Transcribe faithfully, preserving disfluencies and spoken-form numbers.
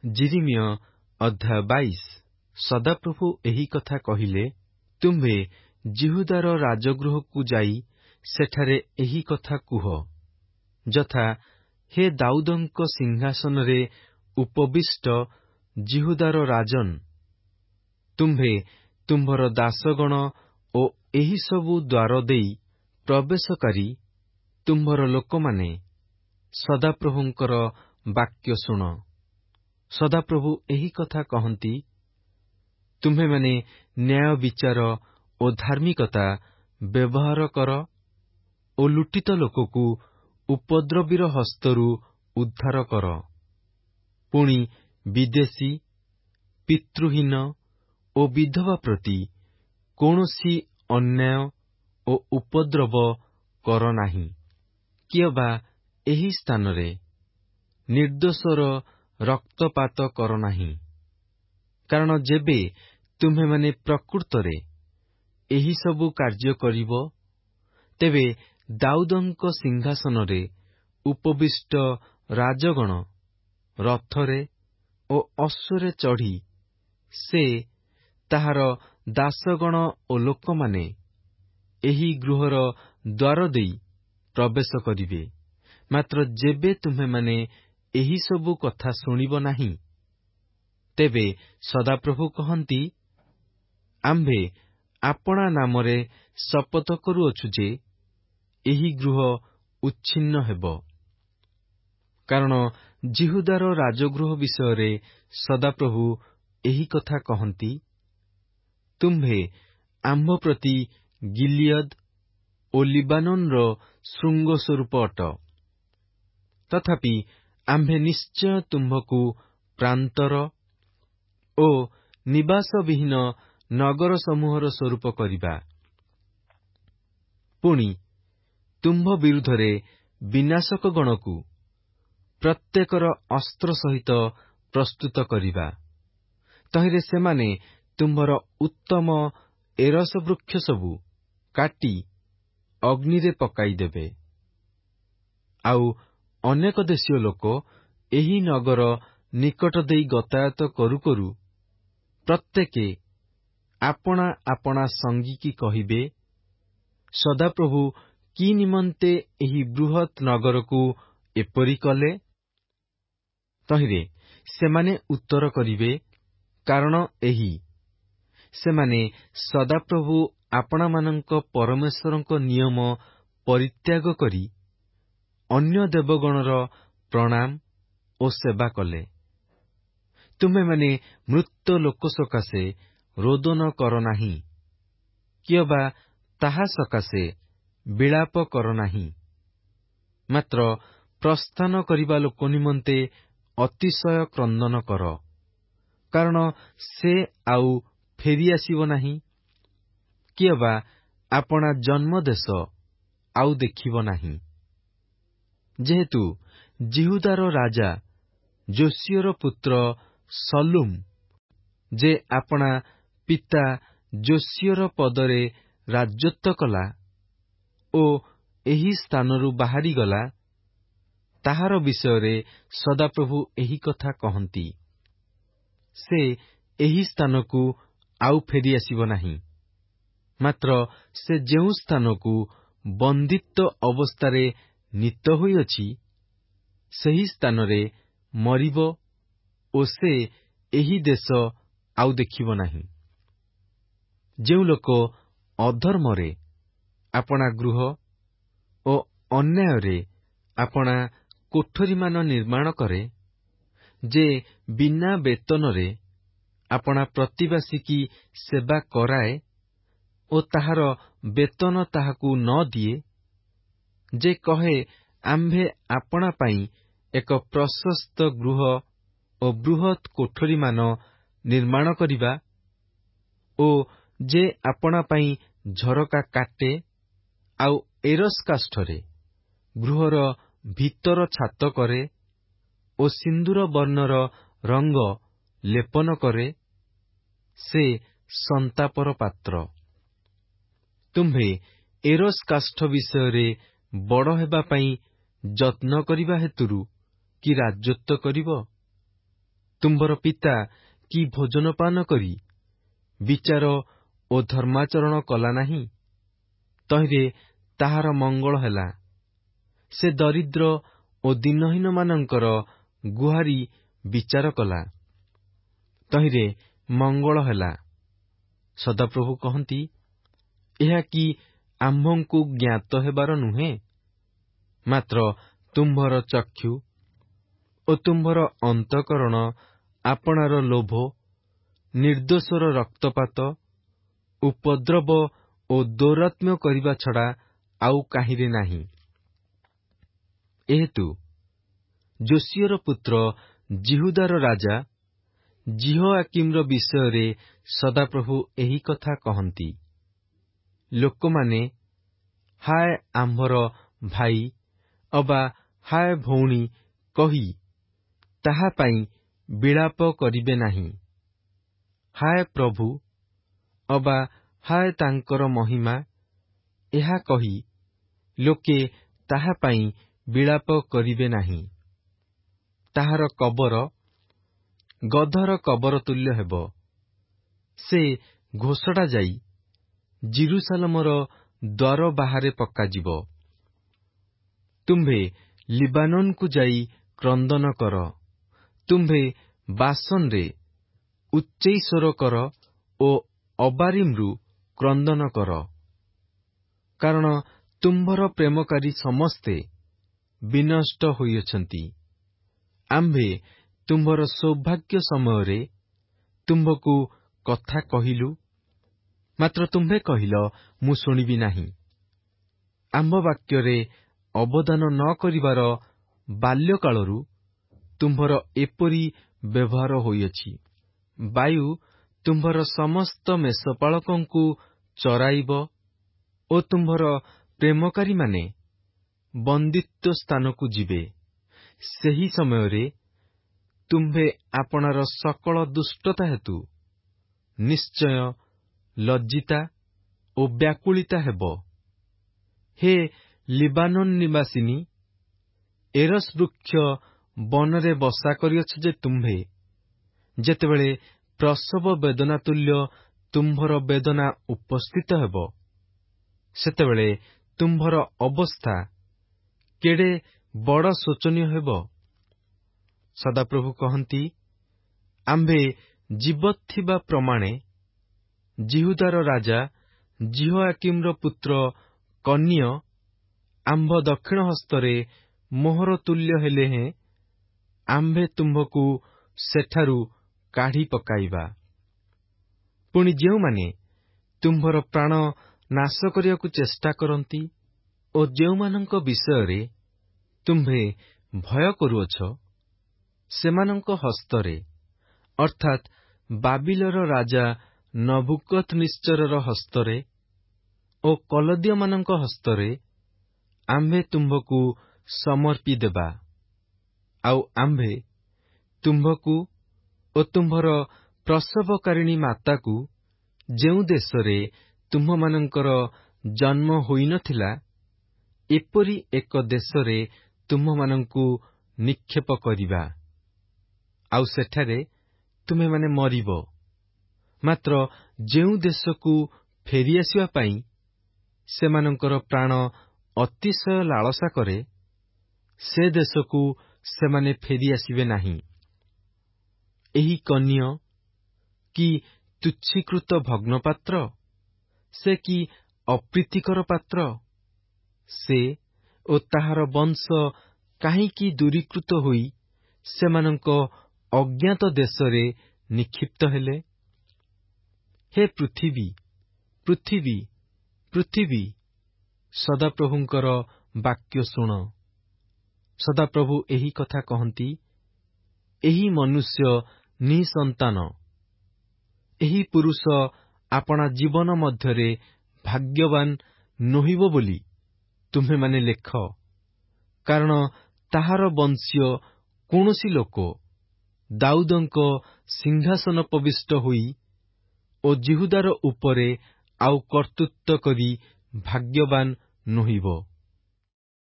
ଯିରିମିୟ ଅଧ୍ୟାୟ ବାଇଶ। ସଦାପ୍ରଭୁ ଏହି କଥା କହିଲେ, ତୁମ୍ଭେ ଯିହୁଦାର ରାଜଗୃହକୁ ଯାଇ ସେଠାରେ ଏହି କଥା କୁହ, ଯଥା, ହେ ଦାଉଦଙ୍କ ସିଂହାସନରେ ଉପବିଷ୍ଟ ଯିହୁଦାର ରାଜନ୍, ତୁମ୍ଭେ ତୁମ୍ଭର ଦାସଗଣ ଓ ଏହିସବୁ ଦ୍ୱାର ଦେଇ ପ୍ରବେଶକାରୀ ତୁମ୍ଭର ଲୋକମାନେ ସଦାପ୍ରଭୁଙ୍କର ବାକ୍ୟ ଶୁଣ। ସଦାପ୍ରଭୁ ଏହି କଥା କହନ୍ତି, ତୁମ୍ଭେମାନେ ନ୍ୟାୟ ବିଚାର ଓ ଧାର୍ମିକତା ବ୍ୟବହାର କର ଓ ଲୁଟିତ ଲୋକକୁ ଉପଦ୍ରବୀର ହସ୍ତରୁ ଉଦ୍ଧାର କର। ପୁଣି ବିଦେଶୀ, ପିତୃହୀନ ଓ ବିଧବା ପ୍ରତି କୌଣସି ଅନ୍ୟାୟ ଓ ଉପଦ୍ରବ କର ନାହିଁ। କିଏ ବା ଏହି ସ୍ଥାନରେ ନିର୍ଦ୍ଦୋଷର ରକ୍ତପାତ କର ନାହିଁ। କାରଣ ଯେବେ ତୁମ୍ଭେମାନେ ପ୍ରକୃତରେ ଏହିସବୁ କାର୍ଯ୍ୟ କରିବ, ତେବେ ଦାଉଦଙ୍କ ସିଂହାସନରେ ଉପବିଷ୍ଟ ରାଜଗଣ ରଥରେ ଓ ଅଶ୍ୱରେ ଚଢ଼ି, ସେ ତାହାର ଦାସଗଣ ଓ ଲୋକମାନେ ଏହି ଗୃହର ଦ୍ୱାର ଦେଇ ପ୍ରବେଶ କରିବେ। ମାତ୍ର ଯେବେ ତୁମ୍ଭେମାନେ ଏହିସବୁ କଥା ଶୁଣିବ ନାହିଁ, ତେବେ ସଦାପ୍ରଭୁ କହନ୍ତି, ଆମ୍ଭେ ଆପଣା ନାମରେ ଶପଥ କରୁଅଛୁ ଯେ ଏହି ଗୃହ ଉଚ୍ଛିନ୍ନ ହେବ। କାରଣ ଯିହୁଦାର ରାଜଗୃହ ବିଷୟରେ ସଦାପ୍ରଭୁ ଏହି କଥା କହନ୍ତି, ତୁମ୍ଭେ ଆମ୍ଭ ପ୍ରତି ଗିଲିୟଦ ଓ ଲିବାନୋନର ଶୃଙ୍ଗସ୍ୱରୂପ ଅଟ। ତଥାପି ଆମ୍ଭେ ନିଶ୍ଚୟ ତୁମ୍ଭକୁ ପ୍ରାନ୍ତର ଓ ନିବାସବିହୀନ ନଗର ସମୂହର ସ୍ୱରୂପ କରିବା। ପୁଣି ତୁମ୍ଭ ବିରୁଦ୍ଧରେ ବିନାଶକଗଣକୁ ପ୍ରତ୍ୟେକର ଅସ୍ତ୍ର ସହିତ ପ୍ରସ୍ତୁତ କରିବା। ତହିଁରେ ସେମାନେ ତୁମ୍ଭର ଉତ୍ତମ ଏରସ ବୃକ୍ଷ ସବୁ କାଟି ଅଗ୍ନିରେ ପକାଇଦେବେ। ଆଉ ଅନେକ ଦେଶୀୟ ଲୋକ ଏହି ନଗର ନିକଟ ଦେଇ ଗତାୟତ କରୁ କରୁ ପ୍ରତ୍ୟେକେ ଆପଣା ଆପଣା ସଙ୍ଗୀକି କହିବେ, ସଦାପ୍ରଭୁ କି ନିମନ୍ତେ ଏହି ବୃହତ୍ ନଗରକୁ ଏପରି କଲେ? ତହିଁରେ ସେମାନେ ଉତ୍ତର କରିବେ, କାରଣ ଏହି, ସେମାନେ ସଦାପ୍ରଭୁ ଆପଣାମାନଙ୍କ ପରମେଶ୍ୱରଙ୍କ ନିୟମ ପରିତ୍ୟାଗ କରି ଅନ୍ୟ ଦେବଗଣର ପ୍ରଣାମ ଓ ସେବା କଲେ। ତୁମ୍ଭେମାନେ ମୃତ ଲୋକ ସକାଶେ ରୋଦନ କର ନାହିଁ, କିଏ ବା ତାହା ସକାଶେ ବିଳାପ କର ନାହିଁ। ମାତ୍ର ପ୍ରସ୍ଥାନ କରିବା ଲୋକ ନିମନ୍ତେ ଅତିଶୟ କ୍ରନ୍ଦନ କର, କାରଣ ସେ ଆଉ ଫେରିଆସିବ ନାହିଁ, କିଏ ବା ଆପଣା ଜନ୍ମଦେଶ ଆଉ ଦେଖିବ ନାହିଁ। ଯେହେତୁ ଯିହୁଦାର ରାଜା ଯୋଶିୟର ପୁତ୍ର ଶଲୁମ, ଯେ ଆପଣା ପିତା ଯୋଶିୟର ପଦରେ ରାଜତ୍ୱ କଲା ଓ ଏହି ସ୍ଥାନରୁ ବାହାରିଗଲା, ତାହାର ବିଷୟରେ ସଦାପ୍ରଭୁ ଏହି କଥା କହନ୍ତି, ସେ ଏହି ସ୍ଥାନକୁ ଆଉ ଫେରିଆସିବ ନାହିଁ। ମାତ୍ର ସେ ଯେଉଁ ସ୍ଥାନକୁ ବନ୍ଦିତ୍ୱ ଅବସ୍ଥାରେ ନୀତ ହୋଇଅଛି, ସେହି ସ୍ଥାନରେ ମରିବ ଓ ସେ ଏହି ଦେଶ ଆଉ ଦେଖିବ ନାହିଁ। ଯେଉଁ ଲୋକ ଅଧର୍ମରେ ଆପଣା ଗୃହ ଓ ଅନ୍ୟାୟରେ ଆପଣା କୋଠରୀମାନ ନିର୍ମାଣ କରେ, ଯେ ବିନା ବେତନରେ ଆପଣା ପ୍ରତିବାସୀକି ସେବା କରାଏ ଓ ତାହାର ବେତନ ତାହାକୁ ନ ଦିଏ, ଯେ କହେ, ଆମ୍ଭେ ଆପଣା ପାଇଁ ଏକ ପ୍ରଶସ୍ତ ଗୃହ ଓ ବୃହତ୍ କୋଠରୀମାନ ନିର୍ମାଣ କରିବା, ଓ ଯେ ଆପଣା ପାଇଁ ଝରକା କାଟେ, ଆଉ ଏରସ୍ କାଷ୍ଠରେ ଗୃହର ଭିତର ଛାତ କରେ ଓ ସିନ୍ଦୂର ବର୍ଣ୍ଣର ରଙ୍ଗ ଲେପନ କରେ, ସେ ସନ୍ତାପର ପାତ୍ର। ତୁମ୍ଭେ ଏରସ୍ କାଷ୍ଠ ବିଷୟରେ ବଡ଼ ହେବା ପାଇଁ ଯତ୍ନ କରିବା ହେତୁରୁ କି ରାଜତ୍ୱ କରିବ? ତୁମ୍ଭର ପିତା କି ଭୋଜନପାନ କରି ବିଚାର ଓ ଧର୍ମାଚରଣ କଲା ନାହିଁ? ତହିଁରେ ତାହାର ମଙ୍ଗଳ ହେଲା। ସେ ଦରିଦ୍ର ଓ ଦିନହୀନମାନଙ୍କର ଗୁହାରି ବିଚାର କଲା। ତହିଁରେ ମଙ୍ଗଳ ହେଲା। ସଦାପ୍ରଭୁ କହନ୍ତି, ଏହା କି ଆମ୍ଭଙ୍କୁ ଜ୍ଞାତ ହେବାର ନୁହେଁ? ମାତ୍ର ତୁମ୍ଭର ଚକ୍ଷୁ ଓ ତୁମ୍ଭର ଅନ୍ତଃକରଣ ଆପଣାର ଲୋଭ, ନିର୍ଦ୍ଦୋଷର ରକ୍ତପାତ, ଉପଦ୍ରବ ଓ ଦୌରାତ୍ମ୍ୟ କରିବା ଛଡ଼ା ଆଉ କାହିଁରେ ନାହିଁ। ଏହେତୁ ଯୋଶିୟର ପୁତ୍ର ଜିହୁଦାର ରାଜା ଜିହୋଆକିମର ବିଷୟରେ ସଦାପ୍ରଭୁ ଏହି କଥା କହନ୍ତି, ଲୋକମାନେ ହାୟ ଆମ୍ଭର ଭାଇ ଅବା ହାୟ ଭଉଣୀ କହି ତାହା ପାଇଁ ବିଳାପ କରିବେ ନାହିଁ। ହାୟ ପ୍ରଭୁ ଅବା ହାୟ ତାଙ୍କର ମହିମା ଏହା କହି ଲୋକେ ତାହା ପାଇଁ ବିଳାପ କରିବେ ନାହିଁ। ତାହାର କବର ଗଧର କବର ତୁଲ୍ୟ ହେବ। ସେ ଘୋଷଡ଼ା ଯାଇ ଜିରୁସାଲମର ଦ୍ୱାର ବାହାରେ ପକାଯିବ। ତୁମ୍ଭେ ଲିବାନୋନକୁ ଯାଇ କ୍ରନ୍ଦନ କର। ତୁମ୍ଭେ ବାସନରେ ଉଚ୍ଚୈଃସ୍ୱର କର ଓ ଅବାରିମ୍‌ରୁ କ୍ରନ୍ଦନ କର। କାରଣ ତୁମ୍ଭର ପ୍ରେମକାରୀ ସମସ୍ତେ ବିନଷ୍ଟ ହୋଇଅଛନ୍ତି। ଆମ୍ଭେ ତୁମ୍ଭର ସୌଭାଗ୍ୟ ସମୟରେ ତୁମ୍ଭକୁ କଥା କହିଲୁ, ମାତ୍ର ତୁମ୍ଭେ କହିଲ, ମୁଁ ଶୁଣିବି ନାହିଁ। ଆମ୍ଭ ବାକ୍ୟରେ ଅବଦାନ ନ କରିବାର ବାଲ୍ୟକାଳରୁ ତୁମ୍ଭର ଏପରି ବ୍ୟବହାର ହୋଇଅଛି। ବାୟୁ ତୁମ୍ଭର ସମସ୍ତ ମେଷପାଳକଙ୍କୁ ଚରାଇବ ଓ ତୁମ୍ଭର ପ୍ରେମକାରୀମାନେ ବନ୍ଦିତ୍ୱ ସ୍ଥାନକୁ ଯିବେ। ସେହି ସମୟରେ ତୁମ୍ଭେ ଆପଣାର ସକଳ ଦୁଷ୍ଟତା ହେତୁ ନିଶ୍ଚୟ ଲଜ୍ଜିତା ଓ ବ୍ୟାକୁଳିତା ହେବ। ହେ ଲିବାନୋନ ନିବାସିନୀ, ଏରସ୍ ବୃକ୍ଷ ବନରେ ବସା କରିଅଛ ଯେ ତୁମ୍ଭେ, ଯେତେବେଳେ ପ୍ରସବ ବେଦନା ତୁଲ୍ୟ ତୁମ୍ଭର ବେଦନା ଉପସ୍ଥିତ ହେବ, ସେତେବେଳେ ତୁମ୍ଭର ଅବସ୍ଥା କେଡ଼େ ବଡ଼ ଶୋଚନୀୟ ହେବ। ସଦାପ୍ରଭୁ କହନ୍ତି, ଆମ୍ଭେ ଜୀବତ ଥିବା ପ୍ରମାଣେ ଜିହୁଦାର ରାଜା ଜିହୋଆକିମର ପୁତ୍ର କନିୟ ଆମ୍ଭ ଦକ୍ଷିଣ ହସ୍ତରେ ମୋହର ତୁଲ୍ୟ ହେଲେ ହେଁ ଆମ୍ଭେ ତୁମ୍ଭକୁ ସେଠାରୁ କାଢ଼ି ପକାଇବା। ପୁଣି ଯେଉଁମାନେ ତୁମ୍ଭର ପ୍ରାଣ ନାଶ କରିବାକୁ ଚେଷ୍ଟା କରନ୍ତି ଓ ଯେଉଁମାନଙ୍କ ବିଷୟରେ ତୁମ୍ଭେ ଭୟ କରୁଅଛ, ସେମାନଙ୍କ ହସ୍ତରେ ଅର୍ଥାତ୍ ବାବିଲର ରାଜା ନବୁକଦ୍ନେଚ୍ଚରର ହସ୍ତରେ ଓ କଲଦୀୟମାନଙ୍କ ହସ୍ତରେ ଆମ୍ଭେ ତୁମ୍ଭକୁ ସମର୍ପି ଦେବା। ଆଉ ଆମ୍ଭେ ତୁମ୍ଭକୁ ଓ ତୁମ୍ଭର ପ୍ରସବକାରିଣୀ ମାତାକୁ ଯେଉଁ ଦେଶରେ ତୁମ୍ଭମାନଙ୍କର ଜନ୍ମ ହୋଇନଥିଲା, ଏପରି ଏକ ଦେଶରେ ତୁମ୍ଭମାନଙ୍କୁ ନିକ୍ଷେପ କରିବା। ଆଉ ସେଠାରେ ତୁମେମାନେ ମରିବ। ମାତ୍ର ଯେଉଁ ଦେଶକୁ ଫେରିଆସିବା ପାଇଁ ସେମାନଙ୍କର ପ୍ରାଣ ଅତିଶୟ ଲାଳସା କରେ, ସେ ଦେଶକୁ ସେମାନେ ଫେରିଆସିବେ ନାହିଁ। ଏହି କନିୟ କି ତୁଚ୍ଛୀକୃତ ଭଗ୍ନପାତ୍ର? ସେ କି ଅପ୍ରୀତିକର ପାତ୍ର? ସେ ଓ ତାହାର ବଂଶ କାହିଁକି ଦୂରୀକୃତ ହୋଇ ସେମାନଙ୍କ ଅଜ୍ଞାତ ଦେଶରେ ନିକ୍ଷିପ୍ତ ହେଲେ? ହେ ପୃଥିବୀ, ପୃଥିବୀ, ପୃଥିବୀ, ସଦାପ୍ରଭୁଙ୍କର ବାକ୍ୟ ଶୁଣ। ସଦାପ୍ରଭୁ ଏହି କଥା କହନ୍ତି, ଏହି ମନୁଷ୍ୟ ନିଃସନ୍ତାନ, ଏହି ପୁରୁଷ ଆପଣା ଜୀବନ ମଧ୍ୟରେ ଭାଗ୍ୟବାନ ନୋହିବ ବୋଲି ତୁମ୍ଭେମାନେ ଲେଖ। କାରଣ ତାହାର ବଂଶୀୟ କୌଣସି ଲୋକ ଦାଉଦଙ୍କ ସିଂହାସନୋପବିଷ୍ଟ ହୋଇ ଓ ଜିହୁଦାର ଉପରେ ଆଉ କର୍ତ୍ତୃତ୍ୱ କରି ଭାଗ୍ୟବାନ ନୋହିବ।